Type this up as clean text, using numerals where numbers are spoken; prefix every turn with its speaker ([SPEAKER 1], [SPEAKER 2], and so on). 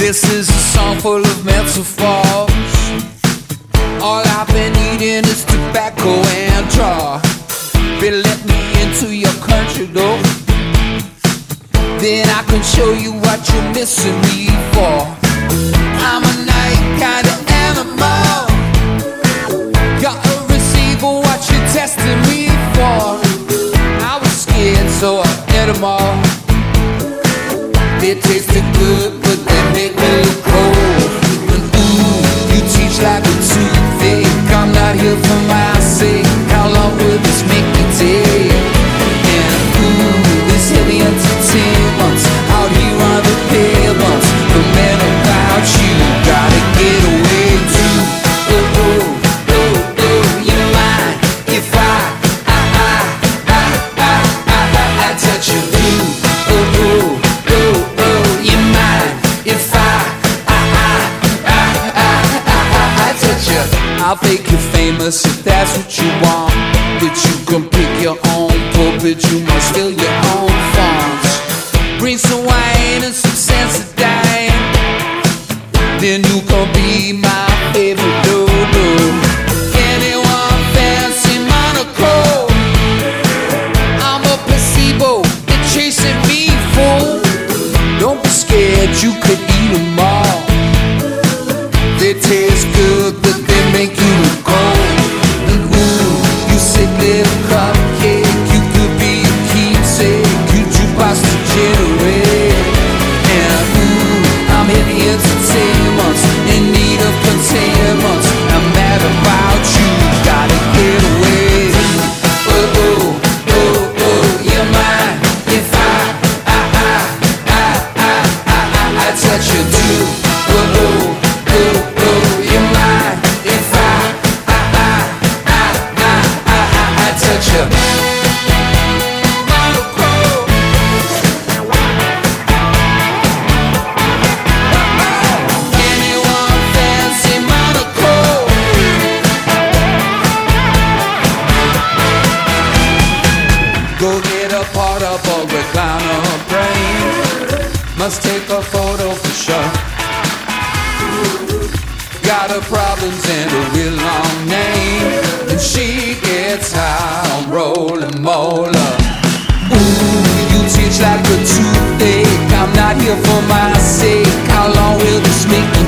[SPEAKER 1] This is a song full of metaphors. All I've been eating is tobacco and draw. Better let me into your country though, then I can show you what you're missing me for. I'm a night kind of animal. Gotta receive what you're testing me for. I was scared so I ate them all. They tasted good but they make me look cold. And ooh, you teach like a toothache. I'm not here for my sake. How long will this make me take? And ooh, this heavy entertainment out here on the pavement. The man about you gotta get away too. Oh, oh, oh, oh, you're mine. If I touch you too. Oh, oh, oh, oh, you're mine. If I touch you, I'll make you famous if that's what you want. But you can pick your own pulpit, you must fill your own fonts. Bring some wine and some Sensodyne, then you can be my favorite dodo. Anyone fancy Monaco? I'm a placebo, they're chasing me, fool. Don't be scared, you could eat them all. They taste good, but they make you look cold. And ooh, you sick little cupcake, you could be a keepsake. You jukebox degenerate. And ooh, I'm heavy entertainment, in need of containment. I'm mad about you, gotta get away. Oh, oh, oh, oh, you're mine. If I touch you too. Oh, oh, oh, oh, you're mine. If I touch you. Anyone fancy Monaco? Go get a portable recliner brain. Must take a photo for sure. Got her problems and a real long name, and she gets high on rolling mola. Ooh, you teach like a toothache. I'm not here for my sake. How long will this make me